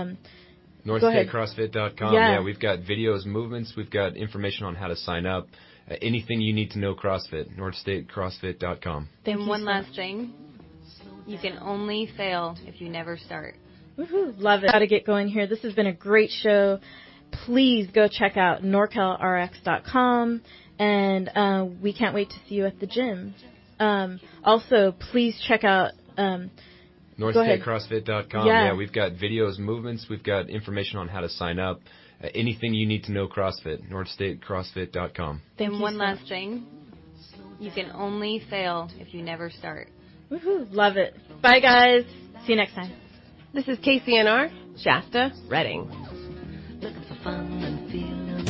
NorthStateCrossFit.com. Yeah, we've got videos, movements. We've got information on how to sign up. Anything you need to know CrossFit, NorthStateCrossFit.com. And one last thing. You can only fail if you never start. Woohoo, love it. Got to get going here. This has been a great show. Please go check out NorCalRx.com, and we can't wait to see you at the gym. Also, please check out NorthStateCrossFit.com. Yeah, we've got videos, movements. We've got information on how to sign up. Anything you need to know CrossFit, NorthStateCrossFit.com. And one last thing. You can only fail if you never start. Woohoo, love it. Bye, guys. See you next time. This is KCNR, Shasta, Reading. Looking for fun and feeling.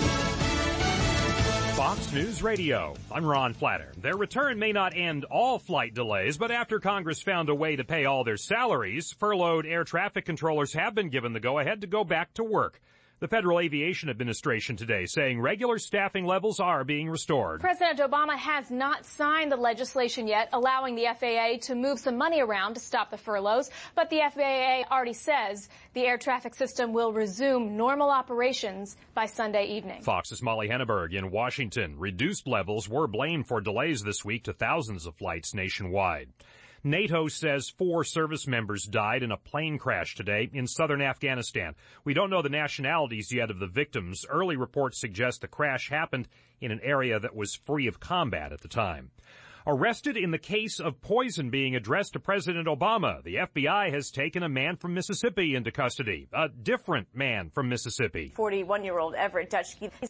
Fox News Radio. I'm Ron Flatter. Their return may not end all flight delays, but after Congress found a way to pay all their salaries, furloughed air traffic controllers have been given the go-ahead to go back to work. The Federal Aviation Administration today saying regular staffing levels are being restored. President Obama has not signed the legislation yet, allowing the FAA to move some money around to stop the furloughs. But the FAA already says the air traffic system will resume normal operations by Sunday evening. Fox's Molly Henneberg in Washington. Reduced levels were blamed for delays this week to thousands of flights nationwide. NATO says 4 service members died in a plane crash today in southern Afghanistan. We don't know the nationalities yet of the victims. Early reports suggest the crash happened in an area that was free of combat at the time. Arrested in the case of poison being addressed to President Obama, the FBI has taken a man from Mississippi into custody. A different man from Mississippi. 41-year-old Everett Dutschke